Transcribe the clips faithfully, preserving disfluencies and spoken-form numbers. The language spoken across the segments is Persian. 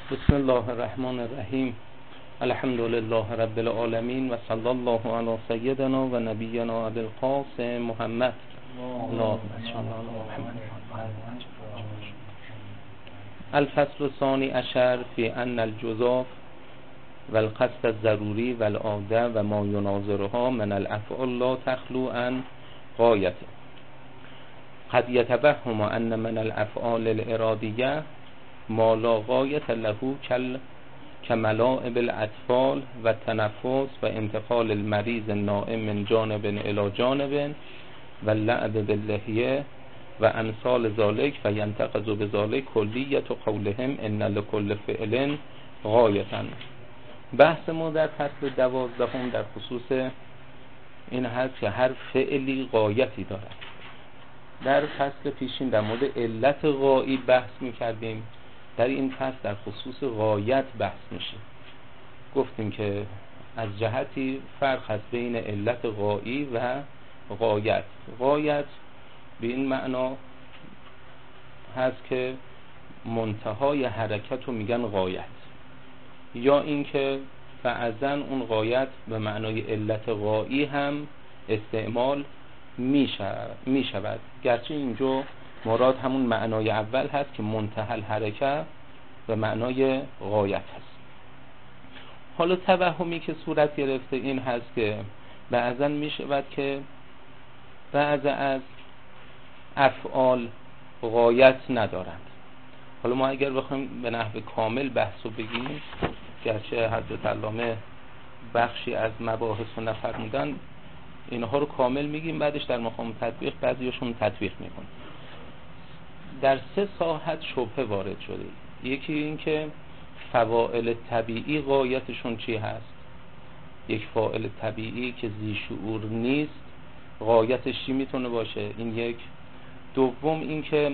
بسم الله الرحمن الرحیم. الحمد لله رب العالمین و صلی الله علی سیدنا و نبینا ابی القاسم محمد. اللهم صل علی محمد. الفصل الثانی عشر فی ان الجزاف و القصد الضروری و العاده و ما یناظرها من الافعال لا تخلو عن غایته. قد یتوهم ان من الافعال الارادیه ما لا غایت له کملاعب الاطفال و تنفس و انتقال المریض النائم من جانب الى جانب و اللعب باللحیه و امثال ذلك و ینتقض بذلك کلیت قولهم ان لكل فعل غایتا. بحث ما در فصل دوازدهم در خصوص این هست که هر فعلی غایتی دارد. در فصل پیشین در مورد علت غایی بحث می‌کردیم. در این فصل در خصوص غایت بحث میشه. گفتیم که از جهتی فرق هست بین علت غایی و غایت. غایت به این معنا هست که منتهای حرکت رو میگن غایت، یا اینکه بعضن اون غایت به معنای علت غایی هم استعمال میشود، گرچه اینجا مراد همون معنای اول هست که منتهی الحرکت به معنای غایت هست. حالا توهمی که صورت گرفته این هست که بعضا می شود که بعض از افعال غایت ندارند. حالا ما اگر بخوایم به نحو کامل بحث رو بگیم، گرچه حضرت علامه بخشی از مباحث رو نفرمودن، اینها رو کامل میگیم، بعدش در مقام تطبیق بعضیشون تطبیق میکنیم. در سه ساحت شبهه وارد شده. یکی این که فواعل طبیعی غایتشون چی هست؟ یک فاعل طبیعی که ذی شعور نیست غایتش چی میتونه باشه؟ این یک. دوم این که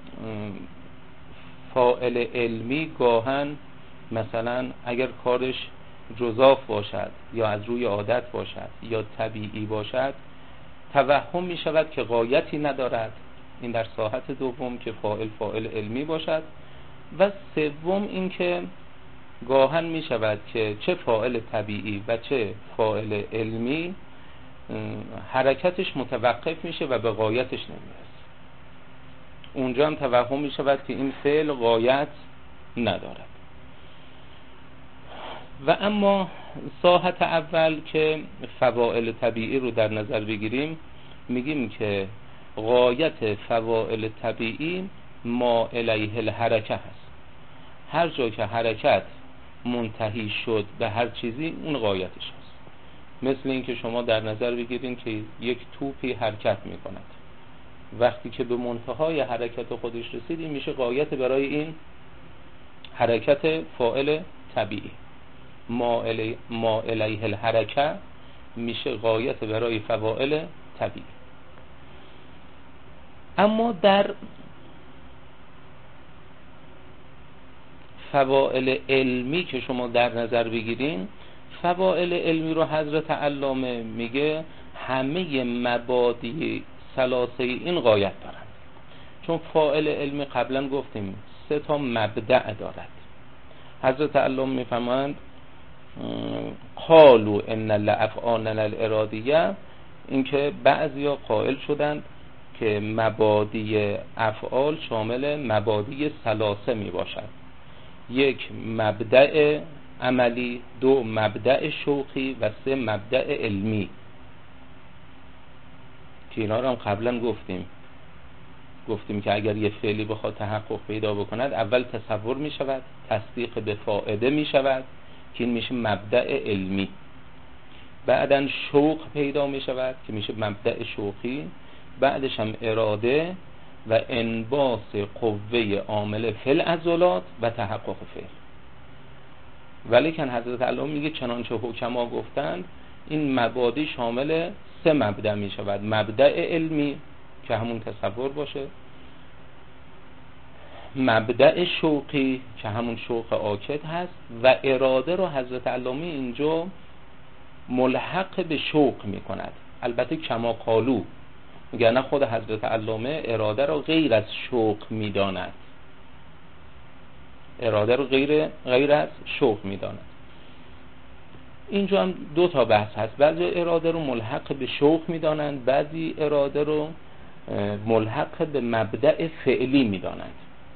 فاعل علمی گاهن مثلا اگر کارش جزاف باشد یا از روی عادت باشد یا طبیعی باشد توهم میشود که غایتی ندارد. این در ساحت دوم که فاعل فاعل علمی باشد. و سوم این که گاهن می شود که چه فاعل طبیعی و چه فاعل علمی حرکتش متوقف میشه و به غایتش نمیرسه. اونجا هم توهم می شود که این فعل غایت ندارد. و اما ساحت اول که فواعل طبیعی رو در نظر بگیریم، میگیم که غایت فواعل طبیعی ما الیه الحرکه هست. هر جا که حرکت منتهی شد به هر چیزی اون غایتش هست. مثل این که شما در نظر بگیرین که یک توپی حرکت می کند، وقتی که به منتهای حرکت خودش رسید این میشه غایت برای این حرکت فاعل طبیعی. ما, الی ما الیه الحرکه میشه غایت برای فواعل طبیعی. اما در فواعل علمی که شما در نظر بگیرین، فواعل علمی رو حضرت علامه میگه همه مبادی ثلاثه این غایت دارند. چون فاعل علمی قبلا گفتیم سه تا مبدأ دارد. حضرت علامه میفهمند قالوا ان لافعالنا الارادیه، اینکه بعضیا قائل شدند که مبادی افعال شامل مبادی ثلاثه می باشد. یک مبدأ عملی، دو مبدأ شوقی و سه مبدأ علمی، که اینا رو هم قبلا گفتیم گفتیم که اگر یه فعلی بخواد تحقق پیدا بکند اول تصور می شود، تصدیق به فائده می شود که این میشه مبدأ علمی، بعدن شوق پیدا می شود که میشه مبدأ شوقی، بعدش هم اراده و انباس قوه عامله فی العضلات و تحقق فعل. ولیکن حضرت علامه میگه چنانچه حکما گفتند این مبادی شامل سه مبدأ می شود. مبدأ علمی که همون تصور باشه، مبدأ شوقی که همون شوق آکد هست، و اراده رو حضرت علامه اینجا ملحق به شوق می کند. البته کما قالو، میگه نه، خود حضرت علامه اراده رو غیر از شوق میداند. اراده رو غیر غیر از شوق میدانند. اینجا هم دو تا بحث هست، بعضی اراده رو ملحق به شوق میدانند، بعضی اراده رو ملحق به مبدأ فعلی میدانند.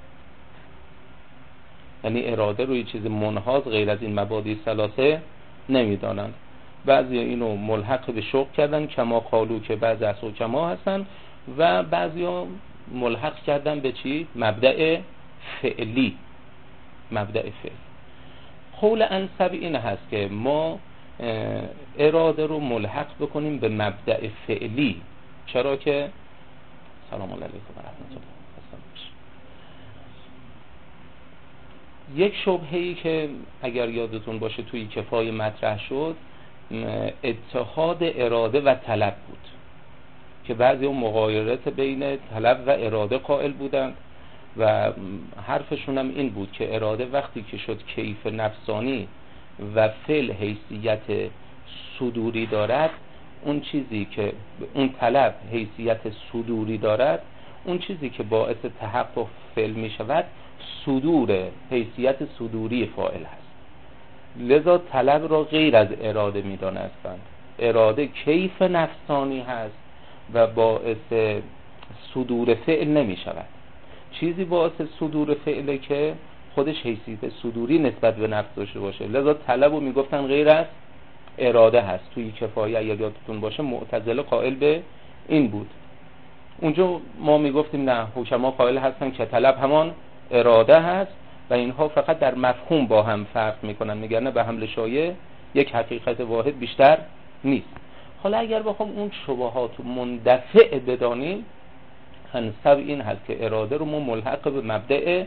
یعنی اراده رو یه چیز منحاز غیر از این مبادی ثلاثه نمیدانند. بعضی اینو ملحق به شوق کردن کما قالو که بعضی از حکما هستن، و بعضی ها ملحق کردن به چی؟ مبدأ فعلی. مبدأ فعلی. قول انسب این هست که ما اراده رو ملحق بکنیم به مبدأ فعلی. چرا که سلام علیکم و رحمت الله. یک شبهه‌ای که اگر یادتون باشه توی کفایه مطرح شد، اتحاد اراده و طلب بود که بعضی اون مغایرت بین طلب و اراده قائل بودند و حرفشون هم این بود که اراده وقتی که شد کیف نفسانی و فعل حیثیت صدوری دارد، اون چیزی که اون طلب حیثیت صدوری دارد، اون چیزی که باعث تحقق فعل می شود صدور، حیثیت صدوری فاعل هست. لذا طلب را غیر از اراده می دانستند. اراده کیف نفسانی هست و باعث صدور فعل نمی شود. چیزی باعث صدور فعله که خودش حیثیت صدوری نسبت به نفس داشته باشه. لذا طلب رو می گفتن غیر از اراده هست. توی کفایه اگر یادتون باشه معتزله قائل به این بود. اونجا ما می گفتیم نه، حکما قائل هستن که طلب همان اراده هست و اینها فقط در مفهوم با هم فرق میکنن، میگن نه به حمل شایع یک حقیقت واحد بیشتر نیست. حالا اگر بخوام اون شبهات مندفع بدانیم، انسب این هست که اراده رو ما ملحق به مبدأ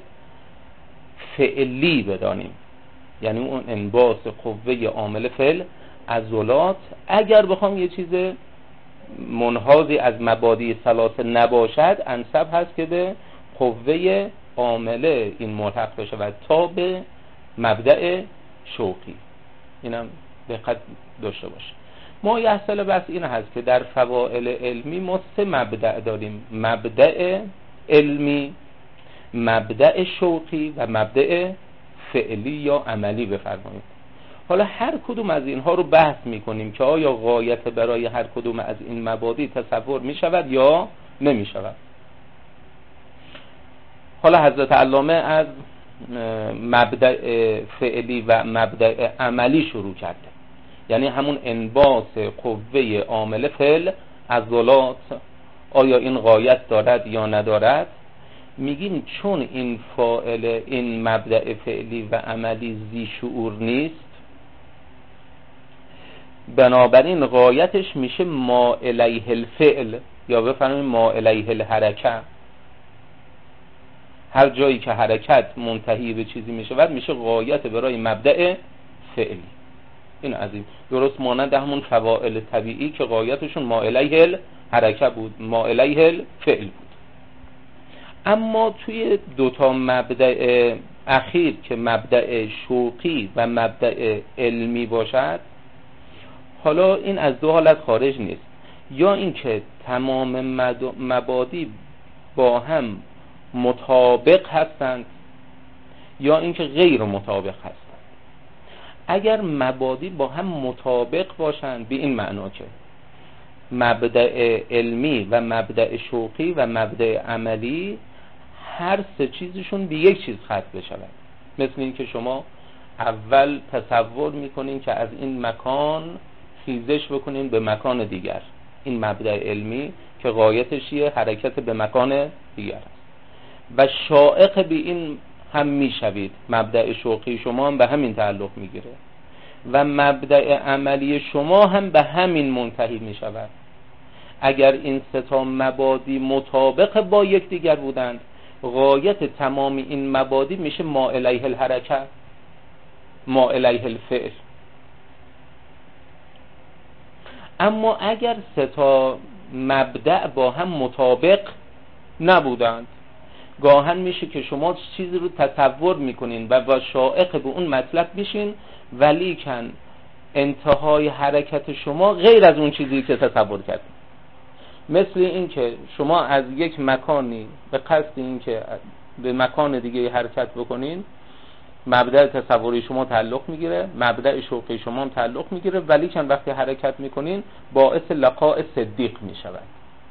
فعلی بدانیم، یعنی اون انباس قوه عامل فعل عضلات. اگر بخوام یه چیز منحازی از مبادی ثلاثه نباشد، انسب هست که به قوه عامله این ملحق بشه و تا به مبدأ شوقی. اینم دقت داشته باشه. ما یحصل بس این هست که در فواعل علمی ما سه مبدأ داریم: مبدأ علمی، مبدأ شوقی و مبدأ فعلی یا عملی بفرمایید. حالا هر کدوم از اینها رو بحث میکنیم که آیا غایت برای هر کدوم از این مبادی تصور میشود یا نمیشود. حالا حضرت علامه از مبدأ فعلی و مبدأ عملی شروع کرده، یعنی همون انباس قوه عامل فعل عضلات، آیا این غایت دارد یا ندارد. میگیم چون این فاعل این مبدأ فعلی و عملی ذی شعور نیست، بنابراین غایتش میشه ما الیه الفعل یا بفرماییم ما الیه الحرکه. هر جایی که حرکت منتهی به چیزی میشه بعد میشه غایت برای مبدأ فعلی. این عظیم درست مانند همون فواعل طبیعی که غایتشون ما الیه الحرکه بود، ما الیه الفعل بود. اما توی دوتا مبدأ اخیر که مبدأ شوقی و مبدأ علمی باشد، حالا این از دو حالت خارج نیست: یا اینکه تمام مبادی با هم مطابق هستند یا اینکه غیر مطابق هستند. اگر مبادی با هم مطابق باشند به این معنا که مبدأ علمی و مبدأ شوقی و مبدأ عملی هر سه چیزشون به یک چیز ختم بشود. مثل این که شما اول تصور میکنین که از این مکان خیزش بکنین به مکان دیگر، این مبدأ علمی که غایتش یه حرکت به مکان دیگر است و شائق به این هم میشوید. مبدأ شوقی شما هم به همین تعلق میگیره و مبدأ عملی شما هم به همین منتهی میشود. اگر این سه تا مبادی مطابق با یک دیگر بودند، غایت تمام این مبادی میشه ما الیه الحرکه، ما الیه الفعل. اما اگر سه تا مبدأ با هم مطابق نبودند، گاهن میشه که شما چیزی رو تصور میکنین و با شائق به اون مطلب میشین، ولی کن انتهای حرکت شما غیر از اون چیزی که تصور کردین. مثل این که شما از یک مکانی به قصد این که به مکان دیگه حرکت بکنین، مبدأ تصوری شما تعلق میگیره، مبدأ شوقی شما هم تعلق میگیره، ولی چند وقتی حرکت میکنین باعث لقاء صدیق میشود.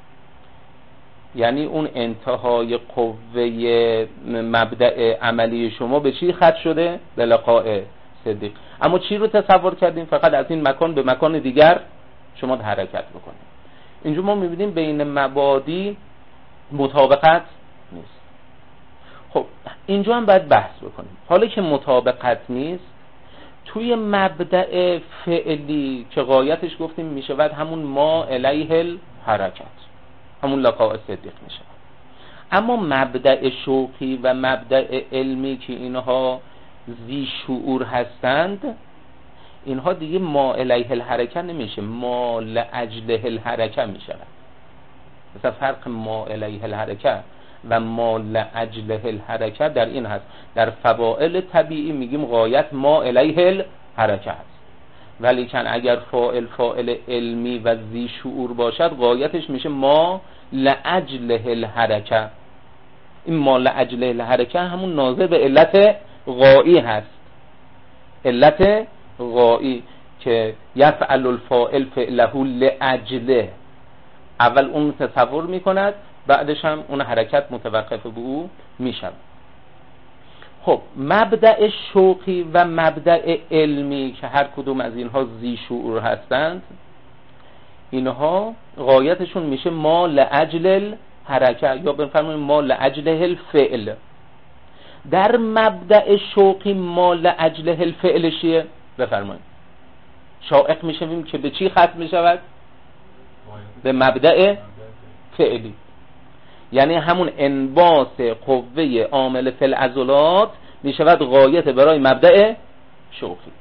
یعنی اون انتهای قوه مبدأ عملی شما به چی ختم شده؟ به لقاء صدیق. اما چی رو تصور کردیم؟ فقط از این مکان به مکان دیگر شما حرکت بکنید. اینجا ما میبینیم بین مبادی مطابقت نیست. خب اینجا هم باید بحث بکنیم. حالا که مطابقت نیست، توی مبدأ فعلی که غایتش گفتیم میشود همون ما الیه الحرکت، همون لقاء صدیق میشه. اما مبدأ شوقی و مبدأ علمی که اینها ذی شعور هستند، اینها دیگه ما الیه الحرکت نمیشه، ما لاجله الحرکت میشه. مثلا فرق ما الیه الحرکت و ما لاجله الحرکت در این هست، در فواعل طبیعی میگیم غایت ما الیه الحرکت، ولی کن اگر فاعل فاعل علمی و ذی شعور باشد غایتش میشه ما لاجله الحرکت. این ما لاجله الحرکت همون ناظر به علت غایی هست، علت غایی که یفعل الفاعل فعله لاجله، اول اون تصور میکند بعدش هم اون حرکت متوقف به او میشود. خب مبدأ شوقی و مبدأ علمی که هر کدوم از اینها ذی شعور هستند، اینها غایتشون میشه ما لاجل الحرکت یا بفرماییم ما لاجله الفعل. در مبدأ شوقی ما لاجله الفعل چیه؟ بفرمایید. شائق میشویم که به چی ختم میشود؟ به مبدأ فعلی، یعنی همون انباس قوه عامل فی العضلات میشود غایت برای مبدأ شوقی.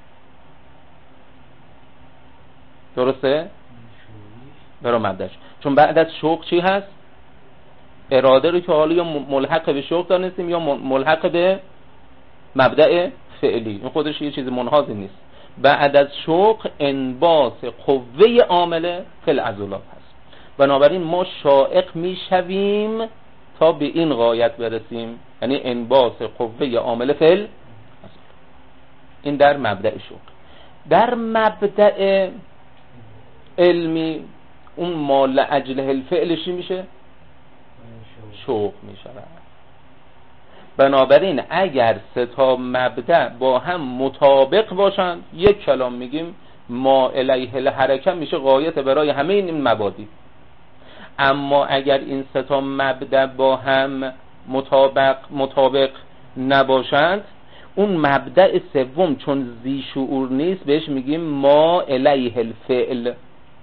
درسته؟ برای مبدأ شوق. چون بعد از شوق چی هست؟ اراده رو که حالا یا ملحق به شوق دانستیم یا ملحق به مبدأ فعلی، این خودش یه چیز منحازی نیست. بعد از شوق انباس قوه عامل فی العضلات هست. بنابراین ما شائق میشویم تا به این غایت برسیم، یعنی انباس قوه عامل فی العضلات. این در مبدأ شوق. در مبدأ علمی اون ما لاجله الفعل چی میشه؟ شوق میشه. بنابراین اگر سه تا مبدأ با هم مطابق باشند، یک کلام میگیم ما الیه الحرکت میشه غایت برای همه این مبادی. اما اگر این سه تا مبدأ با هم مطابق مطابق نباشند، اون مبدأ سوم چون ذی شعور نیست بهش میگیم ما الیه الفعل،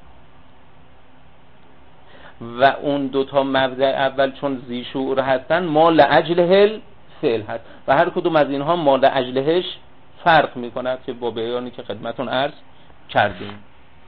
و اون دو تا مبدأ اول چون ذی شعور هستن ما لاجله الفعل هست و هر کدوم از اینها ما لاجلهش فرق میکند که با بیانی که خدمتون عرض کردیم.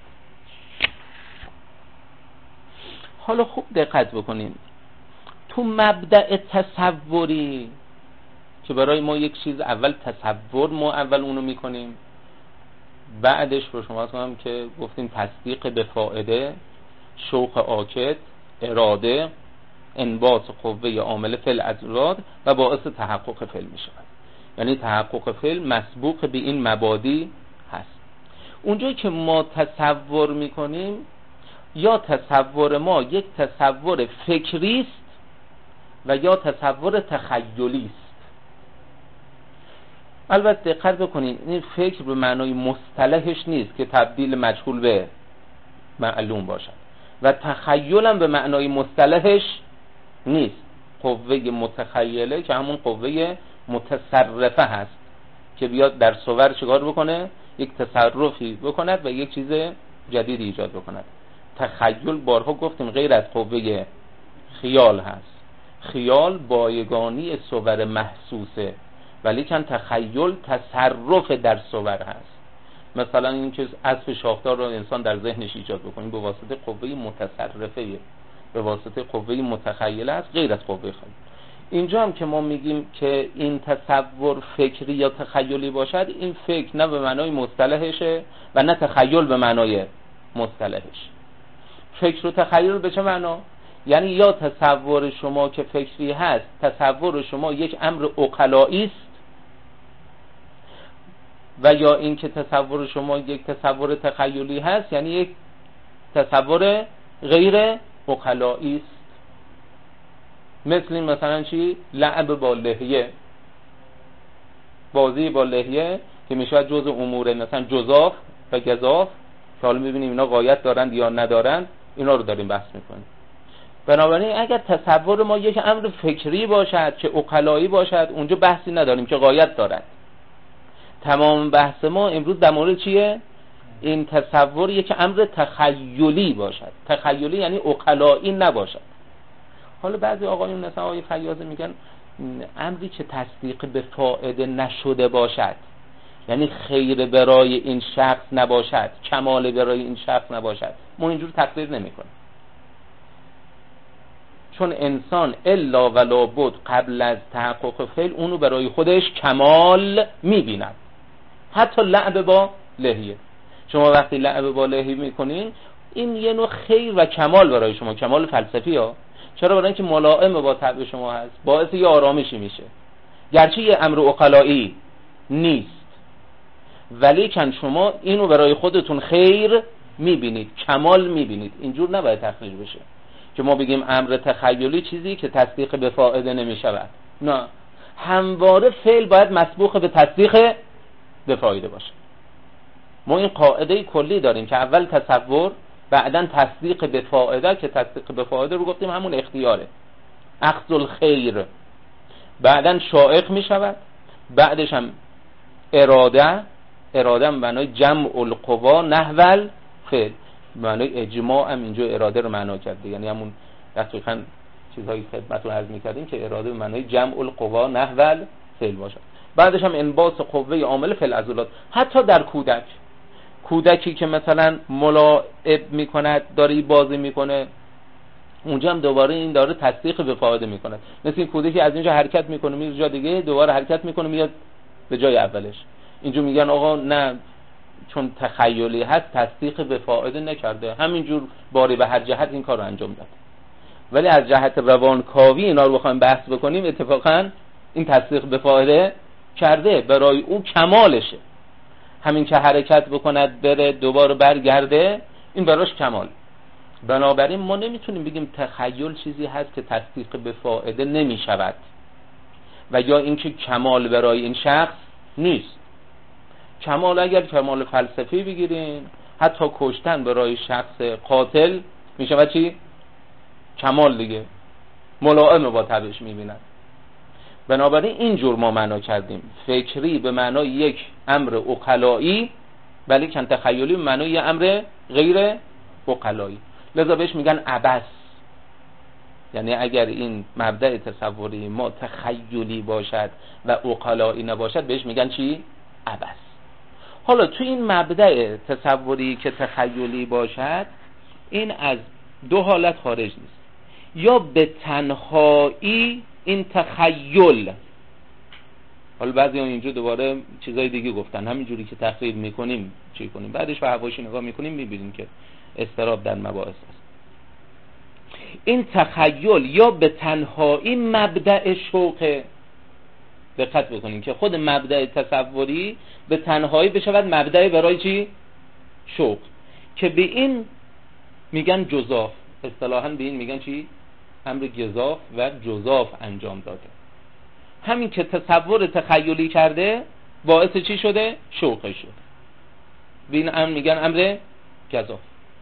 حالا خوب دقت بکنیم، تو مبدأ تصوری که برای ما یک چیز اول تصور ما اول اونو میکنیم، بعدش رو شما هم که گفتیم تصدیق به فائده، شوق آکد، اراده، انباط قوه عامل فی العضلات و باعث تحقق فعل می شود. یعنی تحقق فعل مسبوق به این مبادی هست. اونجایی که ما تصور می کنیم، یا تصور ما یک تصور فکری است و یا تصور تخیلی است. البته دقت بکنید، این فکر به معنای مصطلحش نیست که تبدیل مجهول به معلوم باشد و تخیل هم به معنای مصطلحش نیست. قوه متخیله که همون قوه متصرفه هست که بیاد در صور چیکار بکنه؟ یک تصرفی بکند و یک چیز جدید ایجاد بکند. تخیل بارها گفتیم غیر از قوه خیال هست. خیال بایگانی صور محسوسه، ولی کن تخیل تصرف در صور هست. مثلا این که اسب شاخدار رو انسان در ذهنش ایجاد بکنه به واسطه قوه متصرفه، به واسطه قوه متخیله است، غیر از قوه خیال. اینجا هم که ما میگیم که این تصور فکری یا تخیلی باشد، این فکر نه به معنای مصطلحشه و نه تخیل به معنای مصطلحش. فکر و تخیل به چه معنا؟ یعنی یا تصور شما که فکری هست، تصور شما یک امر عقلایی است و یا این که تصور شما یک تصور تخیلی هست، یعنی یک تصور غیر عقلایی است. مثل این مثلا چی؟ لعب با لحیه، بازی با لحیه که میشه جزء امور مثلا جزاف و گزاف که حالا میبینیم اینا غایت دارند یا ندارند، اینا رو داریم بحث میکنیم. بنابراین اگر تصور ما یک امر فکری باشد که عقلایی باشد، اونجا بحثی نداریم که غایت دارد. تمام بحث ما امروز در مورد چیه؟ این تصور یک امر تخیلی باشد. تخیلی یعنی عقلایی نباشد. حالا بعضی آقایون مثلا آقای خیاطی میگن امری که تصدیق به فائده نشده باشد، یعنی خیر برای این شخص نباشد، کمال برای این شخص نباشد، ما اینجور تقریر نمیکنیم. چون انسان الا ولا بد قبل از تحقق فعل اونو برای خودش کمال میبیند. حتی لعب با لحیه، شما وقتی لعب با لحیه میکنین این یه نوع خیر و کمال برای شما، کمال فلسفی ها. چرا؟ برای اینکه ملائم با طبع شما هست، باعث یه آرامشی میشه، گرچه یه امر عقلایی نیست، ولی کن شما اینو برای خودتون خیر میبینید، کمال میبینید. اینجور نباید تخریج بشه که ما بگیم امر تخیلی چیزی که تصدیق به فائده نمیشود. نه، همواره فعل باید مسبوق به تصدیق به فایده باشه. ما این قاعده کلی داریم که اول تصور، بعدن تصدیق به فائده، که تصدیق به فائده رو گفتیم همون اختیاره، اخذ الخیر، بعدن شائق می شود، بعدش هم اراده. اراده هم معنای جمع القوا نحو الفعل، معنای اجماع هم اینجا اراده رو معنا کرده، یعنی همون دقیقاً چیزهایی خدمتتون عرض می‌کردیم که اراده به معنای جمع القوا نحو الفعل باشه. بعدش هم انباس قوه عامل فی العضلات. حتی در کودک، کودکی که مثلا ملاعب میکند، داره بازی میکنه، اونجا هم دوباره این داره تصدیق به فائده میکنه. مثل این کودکی از اینجا حرکت میکنه میره جا دیگه، دوباره حرکت میکنه میاد به جای اولش. اینجا میگن آقا نه، چون تخیلی هست تصدیق به فائده نکرده، همینجور باری به هر جهت این کار رو انجام داد. ولی از جهت روانکاوی اینا رو بخوایم بحث بکنیم، اتفاقا این تصدیق به فائده کرده، برای او کمالشه. همین که حرکت بکند بره دوباره برگرده، این براش کمال. بنابراین ما نمیتونیم بگیم تخیل چیزی هست که تصدیق به فائده نمی شود و یا اینکه کمال برای این شخص نیست. کمال اگر کمال فلسفی بگیرین، حتی کشتن برای شخص قاتل می شود چی؟ کمال دیگه، ملائم با طبعش می بیند. بنابراین اینجور ما معنا کردیم، فکری به معنای یک امر عقلایی، ولی کن تخیلی به معنای یک امر غیر عقلایی. لذا بهش میگن عبث. یعنی اگر این مبدأ تصوری ما تخیلی باشد و عقلایی نباشد، بهش میگن چی؟ عبث. حالا تو این مبدأ تصوری که تخیلی باشد، این از دو حالت خارج نیست. یا به تنهایی این تخیل، حالا بعضی ها اینجا دوباره چیزای دیگه گفتن، همینجوری که تخریب میکنیم چی کنیم، بعدش به حواشی نگاه میکنیم میبینیم که استراب در مباحث است. این تخیل یا به تنهایی مبدأ شوقه. دقت بکنین که خود مبدأ تصوری به تنهایی بشود مبدأ برای چی؟ شوق، که به این میگن جزاف. اصطلاحاً به این میگن چی؟ امر گزاف و جزاف انجام داده. همین که تصور تخیلی کرده باعث چی شده؟ شوقه شده. به این امر میگن امر گزاف.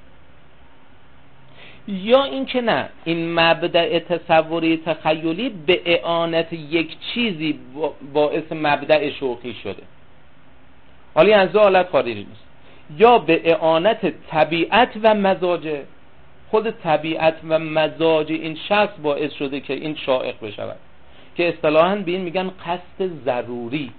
یا این که نه، این مبدأ تصوری تخیلی به اعانت یک چیزی باعث مبدأ شوقی شده. حالی از دو حالت خارج نیست. یا به اعانت طبیعت و مزاجه، خود طبیعت و مزاج این شخص باعث شده که این شائق بشود، که اصطلاحاً به این میگن قصد ضروری،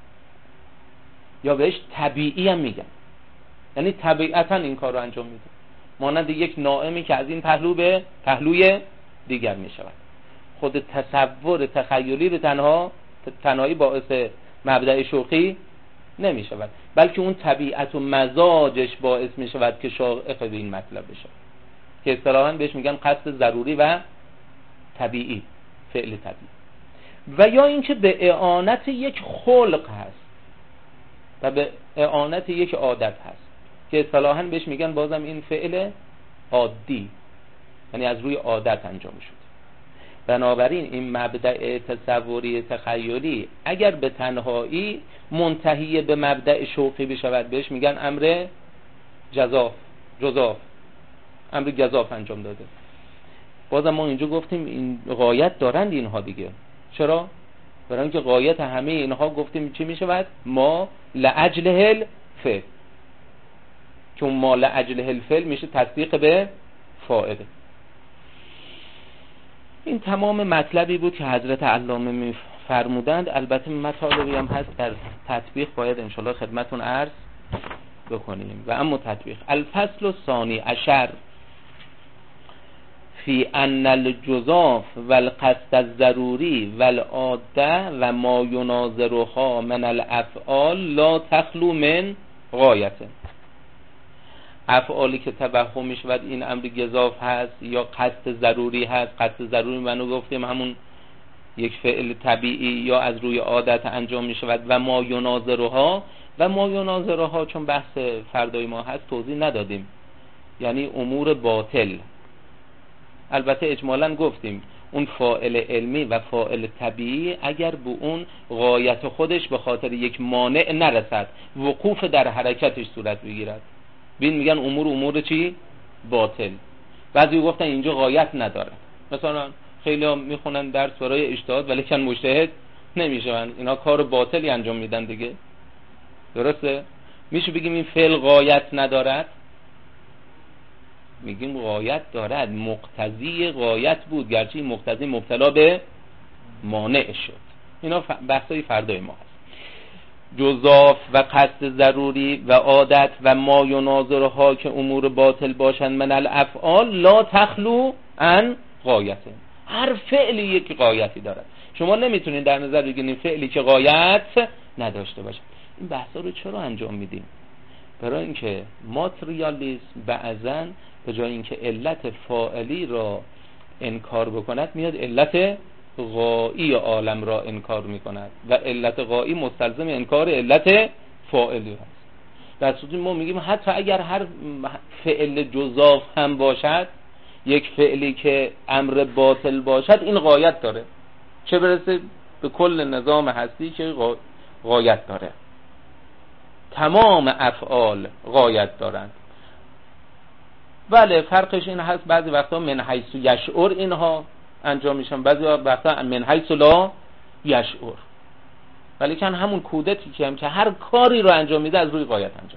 یا بهش طبیعی هم میگن، یعنی طبیعتاً این کار رو انجام میده، مانند یک نائمی که از این پهلو به پهلوی دیگر میشود. خود تصور تخیلی به تنها تنهایی باعث مبدأ شوقی نمیشود، بلکه اون طبیعت و مزاجش باعث میشود که شائق به این مطلب بشه، که اصطلاحاً بهش میگن قصد ضروری و طبیعی، فعل طبیعی. و یا اینکه به اعانت یک خلق هست، و به اعانت یک عادت هست که اصطلاحاً بهش میگن بازم این فعل عادی، یعنی از روی عادت انجام شد. بنابراین این مبدأ تصوری تخیلی اگر به تنهایی منتهی به مبدأ شوقی بشود بهش میگن امر جزاف جزاف امر گزاف انجام داده. بازم ما اینجا گفتیم این غایت دارند اینها دیگه. چرا؟ برای اینکه غایت همه اینها گفتیم چی میشود؟ ما لاجل الفعل، چون ما لاجل الفعل میشه تصدیق به فاعل. این تمام مطلبی بود که حضرت علامه میفرمودند. البته مطالبی هم هست در تطبیق باید انشالله خدمتون عرض بکنیم. و اما تطبیق الفصل الثانی عشر فی ان الجزاف والقصد الضروری والعاده و ما یناظرها من الافعال لا تخلو من غایته. افعالی که توهم میشود این امر گزاف هست یا قصد ضروری هست. قصد ضروری منو گفتیم همون یک فعل طبیعی یا از روی عادت انجام میشود. و ما یناظرها و ما یناظرها چون بحث فردای ما هست توضیح ندادیم، یعنی امور باطل. البته اجمالاً گفتیم اون فاعل علمی و فاعل طبیعی اگر به اون غایت خودش به خاطر یک مانع نرسد، وقوف در حرکتش صورت بگیرد، بین میگن امور امور چی؟ باطل. بعضی گفتن اینجا غایت نداره. مثلا خیلی ها میخونن درس برای اجتهاد ولی کن مجتهد نمیشن، اینا کار باطلی انجام میدن دیگه. درسته؟ میشه بگیم این فعل غایت ندارد؟ میگیم غایت دارد، مقتضی غایت بود، گرچه این مقتضی مبتلا به مانع شد. اینا بحثای فردای ما هست. جزاف و قصد ضروری و عادت و ما یناظرها که امور باطل باشند من الافعال لا تخلو عن غایته. هر فعلی یک غایتی دارد. شما نمیتونید در نظر بگیرید این فعلی که غایت نداشته باشه. این بحثا رو چرا انجام میدیم؟ برای اینکه ماتریالیسم بعضن به جای اینکه علت فاعلی را انکار بکند میاد علت غایی عالم را انکار میکند و علت غایی مستلزم انکار علت فاعلی هست. در صورتی ما میگیم حتی اگر هر فعل جزاف هم باشد، یک فعلی که امر باطل باشد، این غایت داره، چه برسه به کل نظام هستی که غایت داره. تمام افعال غایت دارند. بله فرقش این هست بعضی وقتا من حیث یشعر اینها انجام میشن، بعضی وقتا من حیث لا یشعر، ولی کن همون کودتی که هم که هر کاری رو انجام میده از روی غایت انجام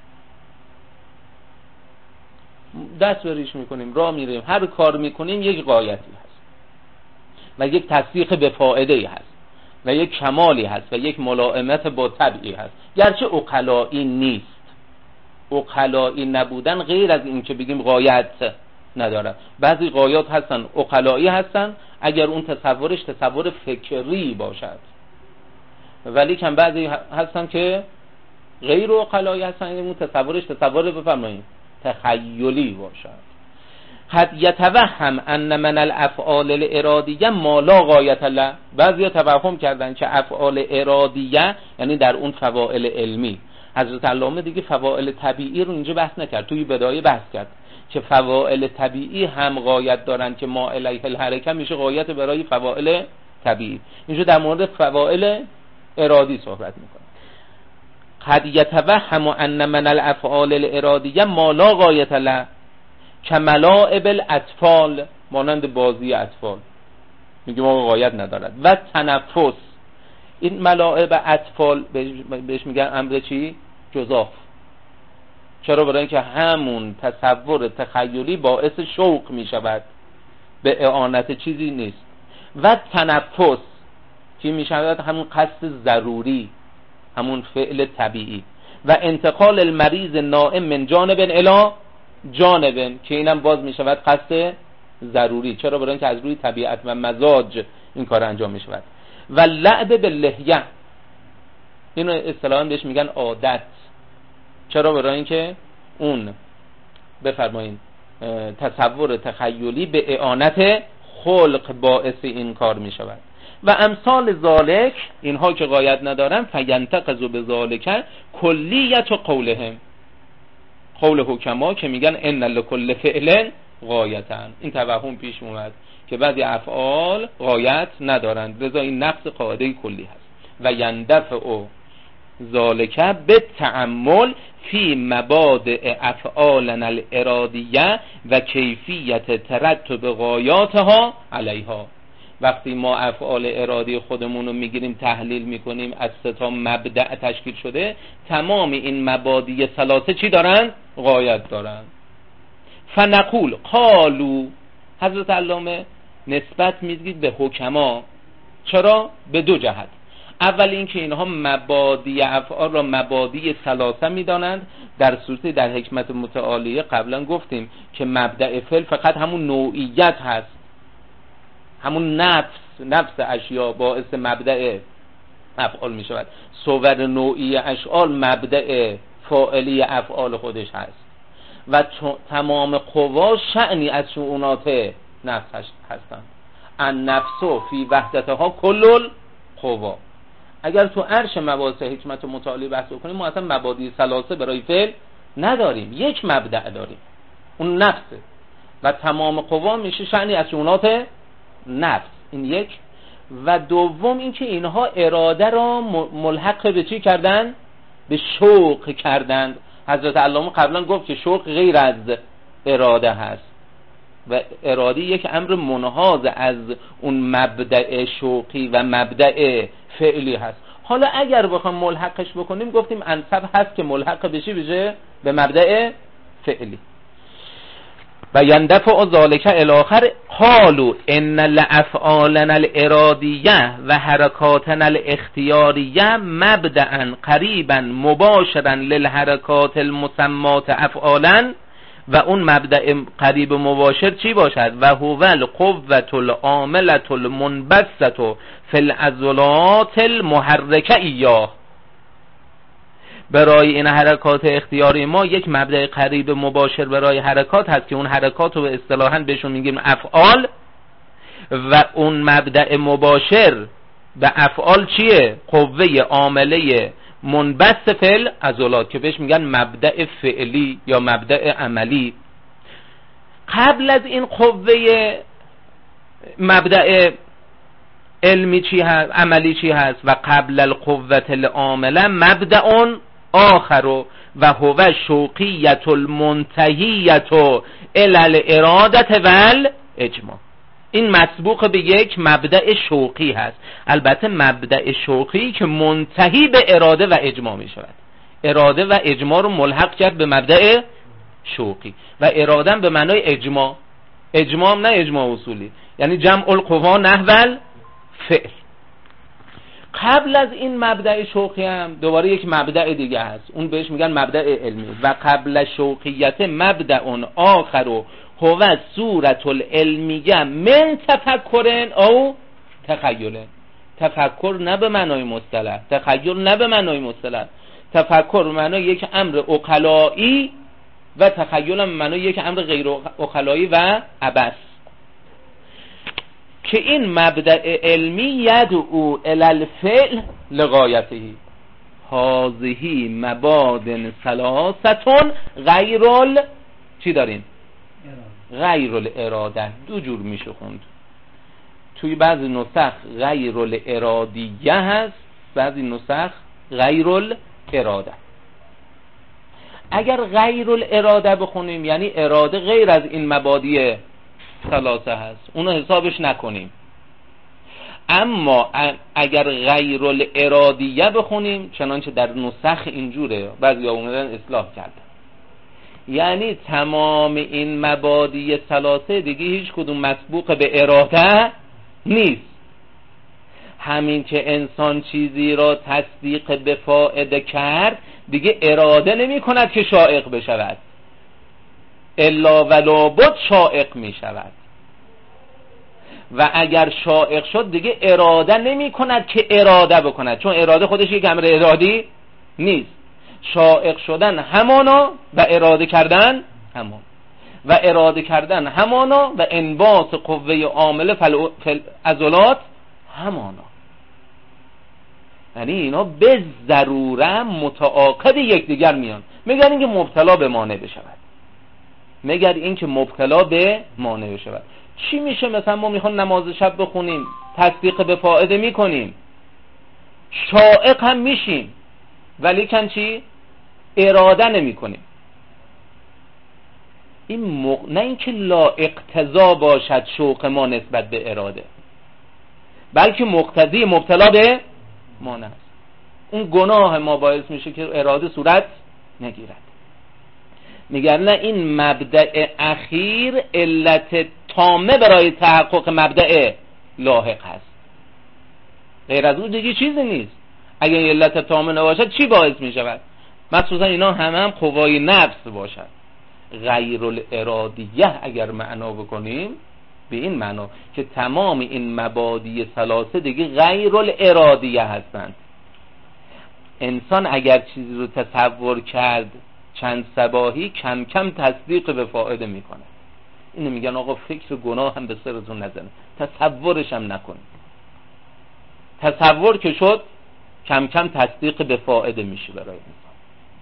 میده. دست بریش میکنیم، راه میریم، هر کار میکنیم یک غایتی هست و یک تصدیق به فائده هست و یک کمالی هست و یک ملائمت با طبعی هست، گرچه عقلایی نیست. عقلایی نبودن غیر از این که بگیم غایت نداره. بعضی غایات هستن عقلایی هستن اگر اون تصورش تصور فکری باشد، ولی کم بعضی هستن که غیر عقلایی هستن اون تصورش تصور بفرمایید تخیلی باشد. حد یتوهم ان من الافعال الارادیه ما لا غایت له. بعضیا توهم کردن که افعال ارادیه یعنی در اون فواعل علمی. حضرت علامه دیگه فواعل طبیعی رو اینجا بحث نکرد، توی بدایه بحث کرد که فواعل طبیعی هم غایت دارن که ما الیه الحرکه میشه غایت برای فواعل طبیعی. اینجا در مورد فواعل ارادی صحبت میکنه. قد یتوهم ان من الافعال الارادیه ما لا غایت له کملاعب الاطفال، مانند بازی اطفال میگه ما غایت ندارد. و تنفس، این ملاعب اطفال بهش میگن امر چی؟ جزاف. چرا؟ برای اینکه همون تصور تخیلی باعث شوق میشود، به اعانت چیزی نیست. و تنفس که میشود همون قصد ضروری، همون فعل طبیعی. و انتقال المریض نائم من جانب الی جانب که اینم باز میشود قصد ضروری. چرا؟ برای اینکه از روی طبیعت و مزاج این کار انجام میشود. و لعب باللحیه، اینو اصطلاحاً بهش میگن عادت. چرا؟ برای اینکه اون بفرمایید تصور تخیلی به اعانت خلق باعث این کار میشود. و امثال ذالک، اینها که غایت ندارن، فینتقض بذالک کلیت قولهم، قول حکما که میگن ان لکل فعل غایتن. این توهم پیش اومد که بعضی افعال غایت ندارند، لذا این نقص قاعده کلی هست. و یندفع ذالک بالتأمل فی مبادئ افعالنا الارادیه و کیفیت ترتب غایاتها علیها. وقتی ما افعال ارادی خودمون رو میگیریم تحلیل میکنیم، از سه تا مبدأ تشکیل شده، تمام این مبادی ثلاثه چی دارن؟ غایت دارن. فنقول قالو، حضرت علامه نسبت میدید به حکما. چرا؟ به دو جهت. اول اینکه اینها مبادی افعال را مبادی ثلاثه میدانند، در صورتی در حکمت متعالیه قبلا گفتیم که مبدأ فعل فقط همون نوعیت هست، همون نفس نفس اشیا باعث مبدأ افعال می شود. صور نوعی اشعال مبدأ فاعلی افعال خودش هست و تمام قوا شأنی از شؤونات نفس هستند. النفس فی وحدتها کل قوا. اگر تو عرش مباحث حکمت متعالی بحث کنیم، ما اصلا مبادی ثلاثه برای فعل نداریم، یک مبدأ داریم، اون نفسه و تمام قوا میشه شأنی از شؤونات نفس. این یک. و دوم این که اینها اراده را ملحق به چی کردن؟ به شوق کردند. حضرت علامه قبلا گفت که شوق غیر از اراده هست و اراده یک امر منحاز از اون مبدأ شوقی و مبدأ فعلی هست. حالا اگر بخوام ملحقش بکنیم، گفتیم انسب هست که ملحق بشی بشه به مبدأ فعلی. و یندفع ذالک الاخر قالوا ان الافعالنا الارادیه و حرکاتنا الاختیاریه مبدأ قریبا مباشرا للحرکات المسمات افعالا. و اون مبدأ قریب مباشر چی باشد؟ و هو القوة العاملة المنبثة فی العضلات المحرکه ایاه. برای این حرکات اختیاری ما یک مبدأ قریب مباشر برای حرکات هست که اون حرکات رو اصطلاحاً بهشون میگیم افعال، و اون مبدأ مباشر به افعال چیه؟ قوه عامله منبث فی العضلات که بهش میگن مبدأ فعلی یا مبدأ عملی. قبل از این قوه مبدأ علمی چی هست؟ عملی چی هست؟ و قبل القوة العامله مبدأ آخر و هو شوقیت المنتهیت الی الاراده والاجماع. این مسبوق به یک مبدأ شوقی هست، البته مبدأ شوقی که منتهی به اراده و اجماع می شود. اراده و اجماع رو ملحق کرد به مبدأ شوقی و اراده به معنای اجماع. اجماع نه اجماع اصولی، یعنی جمع القوا نحو الفعل. قبل از این مبدأ شوقی هم دوباره یک مبدأ دیگه هست، اون بهش میگن مبدأ علمی. و قبل شوقیت مبدأ آخر و هو صورت العلمیه من تفکر او تخیل. تفکر نه به معنای مصطلح، تخیل نه به معنای مصطلح. تفکر به معنای یک امر عقلایی و تخیل به معنای یک امر غیر عقلایی و عبث. که این مبدأ علمی یدعو الی الفعل لغایته. هذه مبادن ثلاثه غیر ال چی دارین؟ غیر الاراده. دو جور میشه خوند، توی بعضی نسخ غیر الارادیه هست، بعضی نسخ غیر الاراده. اگر غیر الاراده بخونیم یعنی اراده غیر از این مبادی ثلاثه هست، اونو حسابش نکنیم. اما اگر غیر الارادیه بخونیم، چنانچه در نسخ اینجوره، بعضی اومدن اصلاح کردن، یعنی تمام این مبادی ثلاثه دیگه هیچ کدوم مسبوق به اراده نیست. همین که انسان چیزی را تصدیق به فائده کرد، دیگه اراده نمی کند که شائق بشود، الا ولا بد شائق می شود. و اگر شائق شد دیگه اراده نمی کند که اراده بکند، چون اراده خودش یک امر ارادی نیست. شائق شدن همانا و اراده کردن همان، و اراده کردن همانا و انباط قوه عامله فی العضلات همانا. یعنی اینا به ضروره متعاقب یکدیگر میان. مگر اینکه مبتلا به مانع بشود، مگر اینکه مبتلا به مانع بشود. چی میشه؟ مثلا ما میخوام نماز شب بخونیم، تصدیق به فائده میکنیم، شائق هم میشیم، ولی کن چی؟ اراده نمی کنیم. این مق... نه اینکه لا اقتضا باشد شوق ما نسبت به اراده، بلکه مقتضی مبتلا به مانع است. اون گناه ما باعث میشه که اراده صورت نگیرد. میگن نه، این مبدأ اخیر علت تامه برای تحقق مبدأ لاحق هست. غیر از اون دیگه چیزی نیست. اگر علت تامه نباشد چی باعث میشود؟ مخصوصا اینا هم هم قوای نفس باشد. غیر الارادیه اگر معنا بکنیم به این معنا که تمام این مبادی ثلاثه دیگه غیر الارادیه هستند. انسان اگر چیزی رو تصور کرد چند صباحی، کم کم تصدیق به فائده میکنه. اینو میگن آقا فکر گناه هم به سرتون نزنه، تصورش هم نکنید. تصور که شد کم کم تصدیق به فائده میشه برای انسان،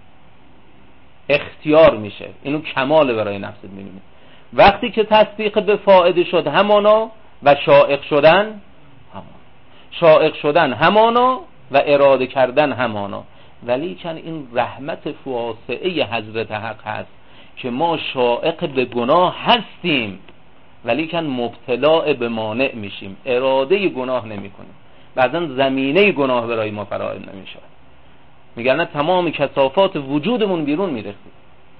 اختیار میشه. اینو کمال برای نفست میبینید. وقتی که تصدیق به فائده شد همانا و شائق شدن همانا، شائق شدن همانا و اراده کردن همانا. ولی چون این رحمت واسعه حضرت حق هست که ما شائق به گناه هستیم ولی کن مبتلا به مانع میشیم، اراده گناه نمی کنیم، بعضا زمینه گناه برای ما فراهم نمیشه. میگن تمام کثافات وجودمون بیرون میرسید.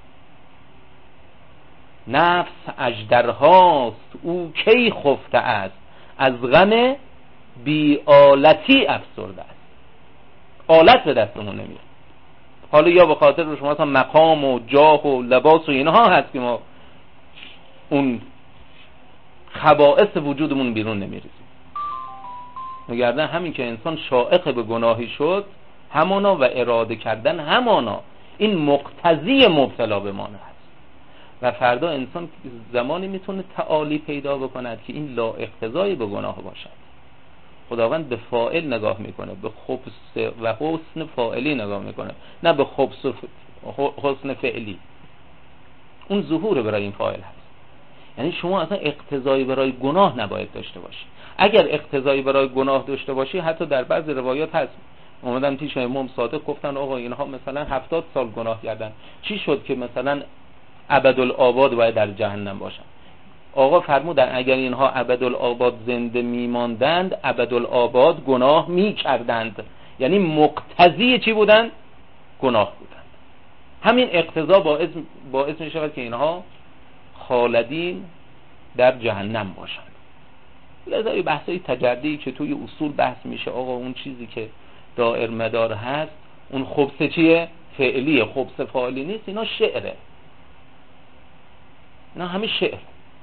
نفس اژدرهاست او کی خفته است، از غم بی آلتی افسرده است. آلت به دستمون نمیاد. حالا یا به خاطر رو شما مقام و جاه و لباس و اینها هست که ما اون خبائث وجودمون بیرون نمیریزیم. مگرده همین که انسان شائق به گناهی شد همانا و اراده کردن همانا، این مقتضی مبتلا به مانع هست. و فردا انسان زمانی میتونه تعالی پیدا بکند که این لا اقتضایی به گناه باشد. خداوند به فاعل نگاه میکنه، به خبث و حسن فاعلی نگاه میکنه، نه به خبث و حسن فعلی. اون ظهور برای این فاعل هست. یعنی شما اصلا اقتضایی برای گناه نباید داشته باشی. اگر اقتضایی برای گناه داشته باشی، حتی در بعض روایات هست اومدن پیش امام صادق گفتن آقا اینها مثلا هفتاد سال گناه کردن، چی شد که مثلا ابدالآباد باید در جهنم باشن؟ آقا فرمودن اگر اینها ابدالآباد زنده میماندند ابدالآباد گناه میکردند. یعنی مقتضی چی بودن؟ گناه بودند. همین اقتضا باعث باعث می شود که اینها خالدین در جهنم باشند. لذا این بحثای تجردی که توی اصول بحث میشه، آقا اون چیزی که دائر مدار هست اون خبث چیه؟ فعلیه، خبث فاعلی نیست. اینا شعره، اینا همه شعر.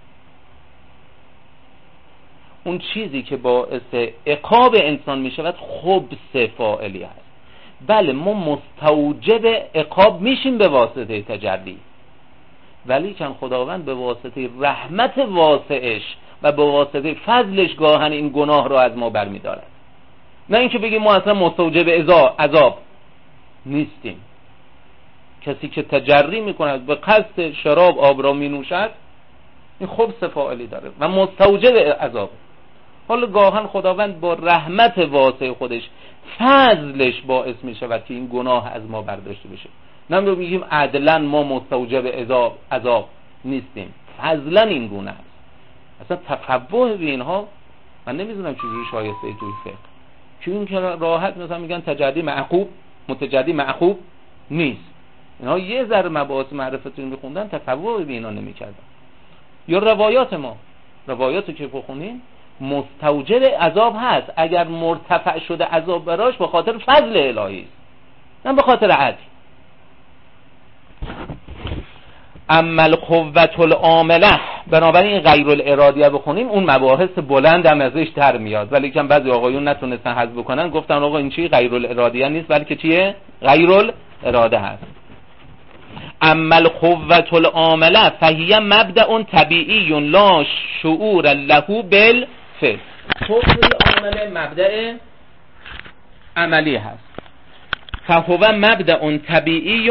اون چیزی که باعث عقاب انسان می شود خبث فاعلی هست. بله ما مستوجب عقاب میشیم به واسطه تجلی، ولی چون خداوند به واسطه رحمت واسعش و به واسطه فضلش گاهن این گناه رو از ما برمی دارد. نه اینکه بگیم ما اصلا مستوجب عذاب نیستیم. کسی که تجری میکند به قصد شراب آب را می نوشد این خبث فاعلی داره و مستوجب عذاب. حالا گاهن خداوند با رحمت واسع خودش فضلش باعث می شود که این گناه از ما برداشته بشه. نمیدونم میگیم عدلا ما مستوجب عذاب عذاب نیستیم، فضلا این گونه است. اصلا تفوه به اینها من نمیدونم چجوری شایسته توی فقه، چون که راحت مثلا میگن تجدی معقوب متجدی معقوب نیست. اینها یه ذره مباحث معرفتی رو میخوندن تفوه به اینا نمیکردن. یا روایات ما روایاتو که بخونین مستوجب عذاب هست، اگر مرتفع شده عذاب براش به خاطر فضل الهی است نه به خاطر عدل. اما القوة العامله، بنابراین غیر الارادیه بخونیم اون مباحث بلند هم ازش در میاد، ولی که بعضی آقایون نتونستن حذف بکنن، گفتن آقا این چی غیر الارادیه نیست بلکه چیه؟ غیر الاراده هست. اما القوة العامله فهی مبدأ طبیعی لا شعور له بالفعل. کفر عامل مبدأ عملی هست. فهو مبدأ طبیعی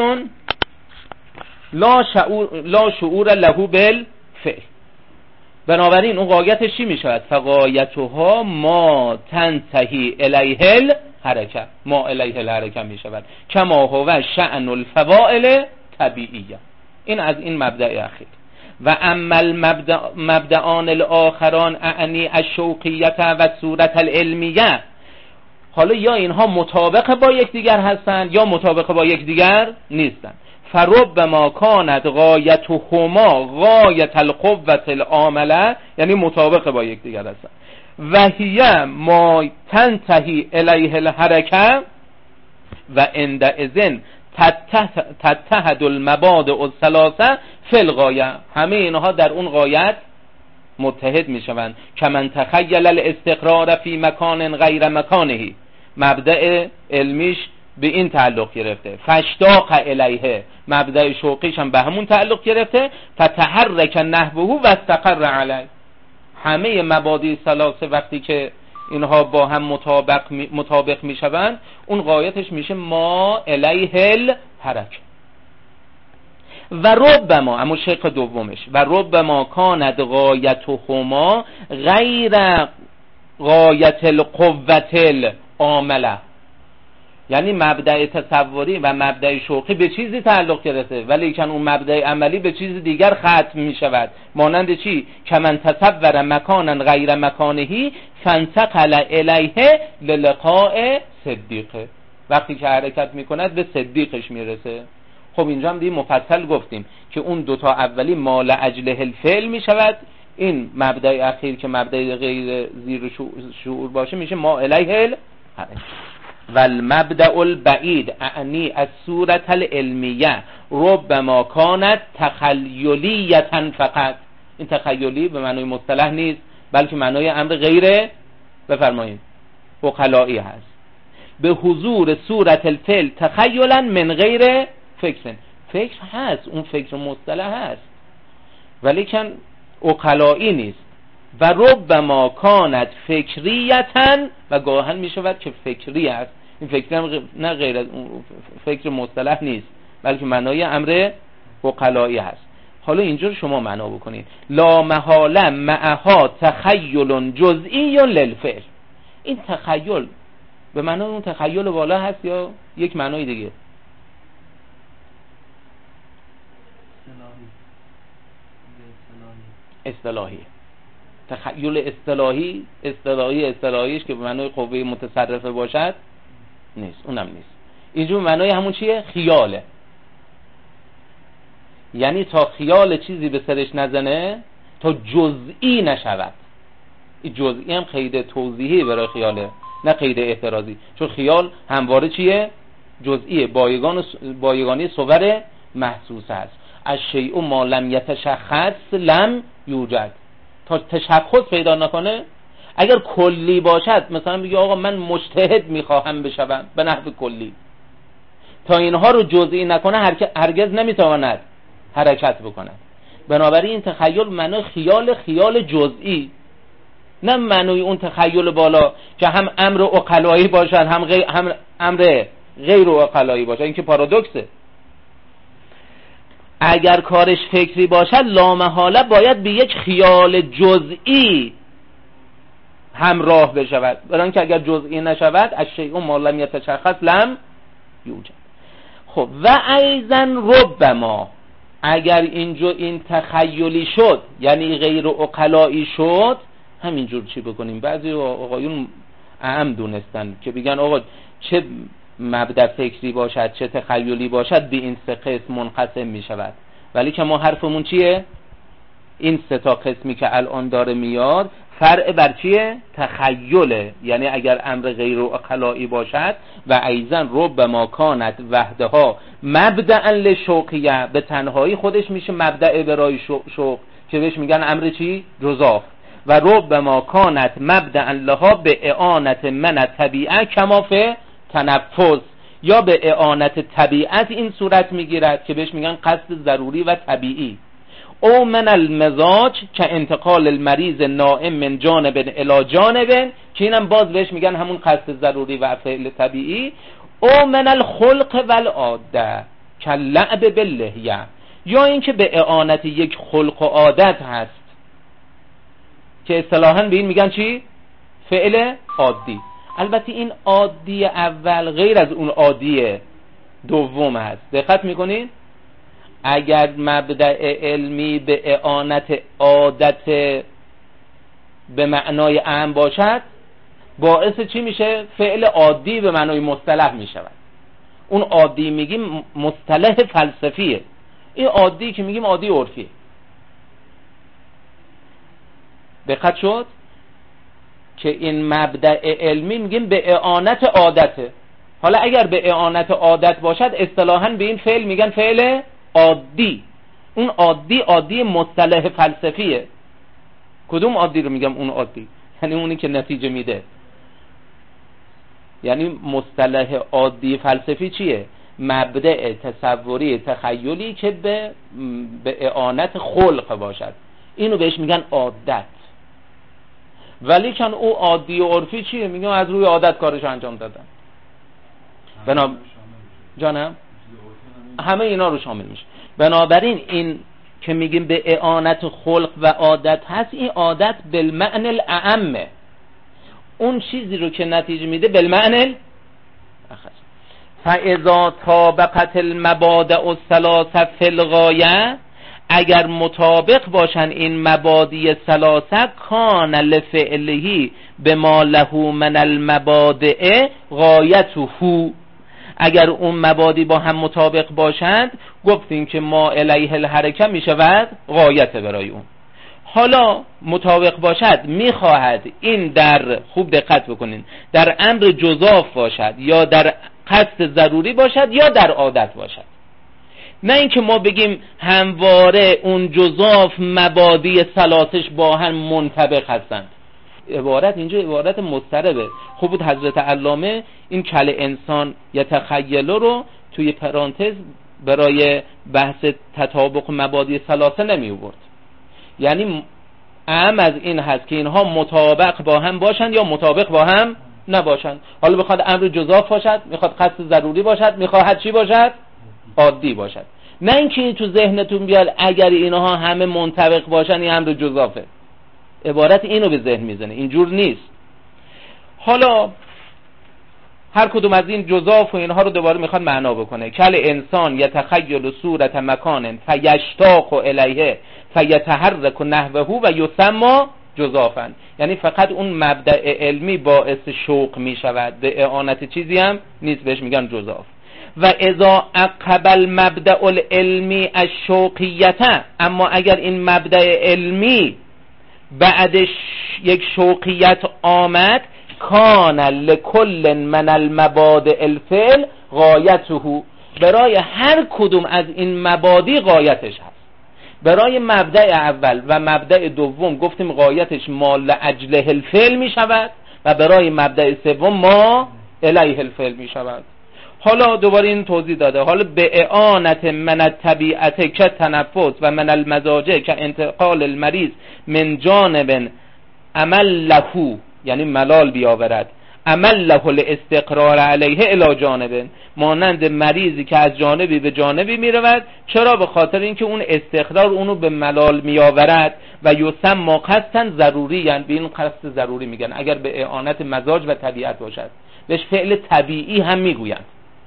لا شعور لا شعور له بالفعل. بنابراین اون غایتش چی میشود؟ فغایتها ما تنتهی الیه الحرکه، ما الیه الحرکه میشود کما هو شأن الفواعل طبیعیه. این از این مبدأ اخیر. و اما المبدأ مبدأان الاخران اعنی الشوقیه و صورت العلمیه، حالا یا اینها مطابق با یکدیگر هستند یا مطابق با یکدیگر نیستند. فربما کانت غایتهما غایت القوة العامله، یعنی مطابق با یکدیگر هستند. و هی ما تنتهی الیه الحرکه و عندئذ تتحد المبادئ الثلاثه فی الغایه، همه اینها در اون غایت متحد می شوند. کمن تخیل الاستقرار فی مکان غیر مکانه، مبدأ علمیش به این تعلق گرفته. فاشتاق الیه، مبدأ شوقیش هم به همون تعلق گرفته. فتحرک نحوه و استقر علیه، همه مبادئ ثلاثه وقتی که اینها با هم مطابق می مطابق می شوند اون غایتش میشه ما الیه الحرکه. و ربما، اما شق دومش، و ربما کاند غایتهما غیر غایت القوة العامله، یعنی مبدأ تصوری و مبدأ شوقی به چیزی تعلق گرفته ولی کن اون مبدأ عملی به چیز دیگر ختم می شود. مانند چی؟ که من تصور مکانا غیر مکانهی فانتقل الیه للقاء صدیقه، وقتی که حرکت می کند به صدیقش می رسه. خب اینجا هم دیگه مفصل گفتیم که اون دوتا اولی مال اجله الفعل می شود، این مبدأ اخیر که مبدأ غیر زیر شعور باشه میشه ما الیه الحرکه. والمبدأ البعید اعنی الصورة العلمیه ربما کانت تخیلیه فقط. این تخیلی به معنای مصطلح نیست بلکه معنای امر غیر بفرمایید عقلائی هست. به حضور صورت الفعل تخیلا من غیر فکر، فکر هست، اون فکر مصطلح هست ولی کن عقلائی نیست. و ربما کانت فکریتن، و گاهن می شود که فکری است. این فکر هم نه غیر فکر مصطلح نیست بلکه معنای امر عقلائی هست. حالا اینجور شما معنا بکنید لا محاله معها تخیل جزئی للفعل. این تخیل به معنای اون تخیل بالا هست یا یک معنای دیگه؟ اصطلاحی. تخیل اصطلاحی اصطلاحی اصطلاحیش که به معنای قوه متصرفه باشد نیست، اونم نیست. اینجور معنای همون چیه؟ خیاله. یعنی تا خیال چیزی به سرش نزنه، تا جزئی نشود. این جزئی هم قید توضیحی برای خیاله نه قید اعتراضی، چون خیال همواره چیه؟ جزئیه، بایگان بایگانی صور محسوس هست. از شیء ما لم یتشخص لم یوجد، تا تشخص پیدا نکنه. اگر کلی باشد مثلا بگی آقا من مجتهد میخواهم بشوم به نحو کلی، تا اینها رو جزئی نکنه هرگز نمیتواند حرکت بکند. بنابراین تخیل معنی خیال خیال جزئی، نه معنی اون تخیل بالا که هم امر عقلایی باشد هم, غی... هم امر غیر عقلایی باشد. این که پارادوکسه. اگر کارش فکری باشد لامحاله باید به یک خیال جزئی همراه بشود، برای اینکه اگر جزئی نشود از شیء ما لم یتشخص لم یوجد. خب و ایضا ربما، اگر اینجا این تخیلی شد یعنی غیر عقلائی شد، همینجور چی بکنیم؟ بعضی آقایون اهم دونستن که بگن آقا چه مبدأ فکری باشد چه تخیلی باشد به این سه قسم منقسم می شود، ولی که ما حرفمون چیه؟ این سه تا قسمی که الان داره میاد فرع بر چیه؟ تخیله. یعنی اگر امر غیر عقلائی باشد و ایضا ربما کانت وحدها مبدأ لشوقیه، به تنهایی خودش میشه مبدأ برای شوق که بهش میگن امر چی؟ جزاف. و ربما کانت مبدأ لها به اعانت من طبیعه کما فی تنفس، یا به اعانت طبیعت این صورت میگیرد که بهش میگن قصد ضروری و طبیعی. او من المزاج که انتقال المریض نائم من جانب الی جانب، که اینم باز بهش میگن همون قصد ضروری و فعل طبیعی. او من الخلق والعاده که لعب باللحیه، یا اینکه به اعانت یک خلق و عادت هست که اصطلاحاً به این میگن چی؟ فعل عادی. البته این عادی اول غیر از اون عادی دوم هست. دقت میکنین؟ اگر مبدأ علمی به اعانت عادت به معنای اعم باشد، باعث چی میشه؟ فعل عادی به معنای مصطلح میشود. اون عادی میگیم مصطلح فلسفیه، این عادی که میگیم عادی عرفیه. دقت شد که این مبدأ علمی میگیم به اعانت عادته. حالا اگر به اعانت عادت باشد، اصطلاحاً به این فعل میگن فعل عادی. اون عادی عادی مصطلح فلسفیه. کدوم عادی رو میگم؟ اون عادی یعنی اونی که نتیجه میده. یعنی مصطلح عادی فلسفی چیه؟ مبدأ تصوری تخیلی که به به اعانت خلق باشد، اینو بهش میگن عادت. ولی کن او عادی و عرفی چیه؟ میگم از روی عادت کارش انجام دادن. بنا جانم همه اینا رو شامل میشه. بنابراین این که میگیم به اعانت خلق و عادت هست، این عادت بالمعنی الاعمه، اون چیزی رو که نتیجه میده بالمعنی الاخص. فاذا طابقت المبادئ الثلاثه فی الغایه، اگر مطابق باشن این مبادی ثلاثه، کان لفعله بما له من المبادئ غایته، اگر اون مبادی با هم مطابق باشند، گفتیم که ما الیه الحرکه میشود غایت برای اون. حالا مطابق باشد میخواهد این در، خوب دقت بکنین، در امر جزاف باشد یا در قصد ضروری باشد یا در عادت باشد. نه اینکه ما بگیم همواره اون جزاف مبادی ثلاثش با هم منطبق هستند. عبارت اینجا عبارت مضطربه. خوب بود حضرت علامه این کل انسان یتخیل رو توی پرانتز برای بحث تطابق مبادی ثلاثه نمی آورد. یعنی اهم از این هست که اینها مطابق با هم باشند یا مطابق با هم نباشند. حالا بخواد امر جزاف باشد، میخواد قصد ضروری باشد، میخواد چی باشد؟ عادی باشد. نه اینکه تو ذهنتون بیاد اگر اینها همه منطبق باشن این امر جزافه. عبارت اینو به ذهن میزنه، اینجور نیست. حالا هر کدوم از این جزاف و اینها رو دوباره میخواد معنا بکنه. کل انسان یتخیل صورت مکان فیشتاق الیه فیتحرک نحوه و یسمى جزافا، یعنی فقط اون مبدأ علمی باعث شوق میشود، به اعانت چیزی هم نیست، بهش میگن جزاف. و اذا عقب المبدأ العلمی الشوقیته، اما اگر این مبدأ علمی بعدش یک شوقیت آمد، کان لکل من المبادئ الفعل غایته، برای هر کدوم از این مبادی غایتش هست. برای مبدأ اول و مبدأ دوم گفتیم غایتش ما لاجله الفعل می شود و برای مبدأ سوم ما الیه الفعل می شود. حالا دوباره این توضیح داده. حالا به اعانت من الطبیعت که تنفس و من المزاجه که انتقال المریض من جانب عمل له، یعنی ملال بیاورد، عمل له الاستقرار علیه الی جانب، مانند مریضی که از جانبی به جانبی می رود. چرا؟ به خاطر اینکه اون استقرار اونو به ملال می آورد. و یسمى قصدا ضروری، یعنی به این قصد ضروری میگن اگر به اعانت مزاج و طبیعت باشد، بهش فعل طبیعی هم میگویند.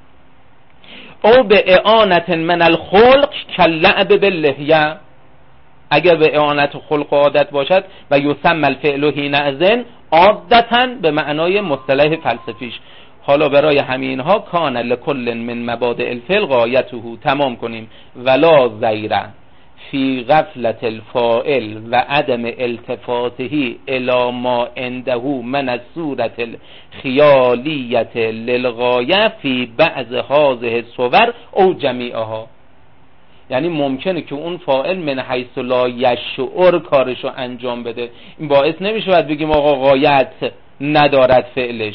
او به اعانت من الخلق کاللعب باللحیه، اگر به اعانت خلق و عادت باشد، و یسمى الفعل حینئذ عادتا به معنای مصطلح فلسفیش. حالا برای همینها کان لکل من مبادئ الفعل غایته، تمام کنیم. ولا زیره فی غفلت الفاعل و عدم التفاته الی ما عنده من الصورت الخیالیت للغایه فی بعض هذه الصور او جمیعها، یعنی ممکنه که اون فاعل من حیث لا یشعر کارشو انجام بده. این باعث نمیشه باید بگیم آقا غایت ندارد فعلش.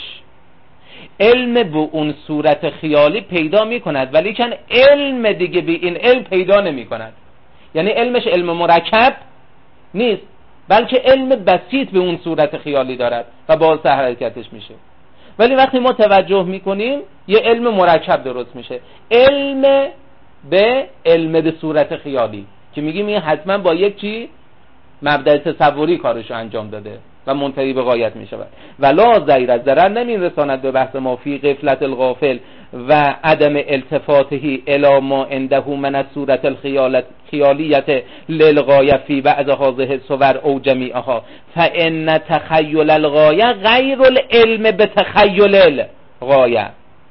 علم به اون صورت خیالی پیدا میکند، ولی کن علم دیگه به این علم پیدا نمیکند. یعنی علمش علم مرکب نیست، بلکه علم بسیط به اون صورت خیالی دارد و باعث حرکتش میشه. ولی وقتی ما توجه میکنیم یه علم مرکب درست میشه، علم به علم به صورت خیالی که میگیم این حتما با یک چی مبدأ تصوری کارشو انجام داده و منتهی به غایت میشه. ولا ضرر ضرر نمیرساند به بحث ما فی غفلت الغافل و عدم التفاته الی ما عنده من الصورت الخیالت خیالیت للغایه فی بعض هذه الصور او جمیعها فان تخیل الغایه غیر العلم بتخیل الغایه.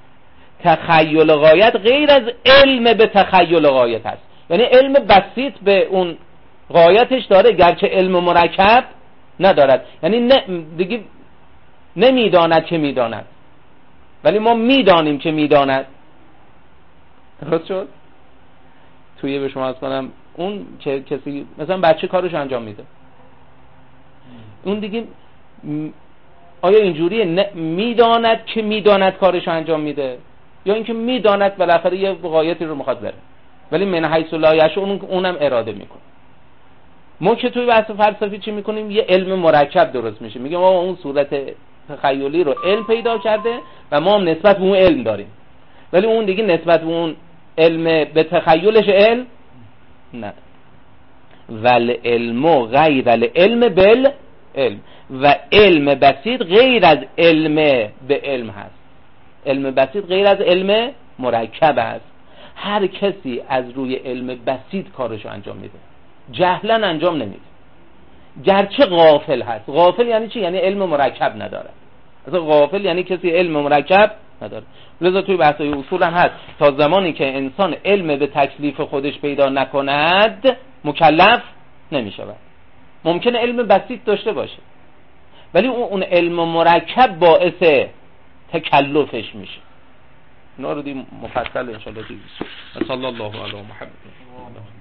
تخیل غایت غیر از علم به تخیل غایت است، یعنی علم بسیط به اون غایتش داره گرچه علم مرکب ندارد، یعنی نه دیگه نمیداند که میداند ولی ما میدانیم که میداند. درست شد؟ توی به شما از کنم اون که کسی مثلا بچه کارش انجام میده، اون دیگه آیا اینجوریه میداند که میداند کارش انجام میده، یا اینکه میداند بالاخره یه غایتی رو میخواد بره ولی من حیث لا یشاء اونم اراده میکنه. ما که توی بحث فلسفی چی میکنیم؟ یه علم مرکب درست میشه، میگیم ما اون صورت تخیلی رو علم پیدا کرده و ما هم نسبت به اون علم داریم، ولی اون دیگه نسبت به اون علم به تخیلش علم نه. ول علم غیر العلم بال علم و علم بسیط غیر از علم به علم هست. علم بسیط غیر از علم مرکب هست. هر کسی از روی علم بسیط کارشو انجام میده، جهلا انجام نمیده، گرچه غافل هست. غافل یعنی چی؟ یعنی علم مرکب نداره. اصلا غافل یعنی کسی علم مرکب نداره. لذا توی بحثای اصول هم هست تا زمانی که انسان علم به تکلیف خودش پیدا نکند مکلف نمیشود. ممکنه علم بسیط داشته باشه ولی اون علم مرکب باعث تکلفش میشه. اینا رو دی مفصل ان شاء الله دیگه. صلی الله علی محمد.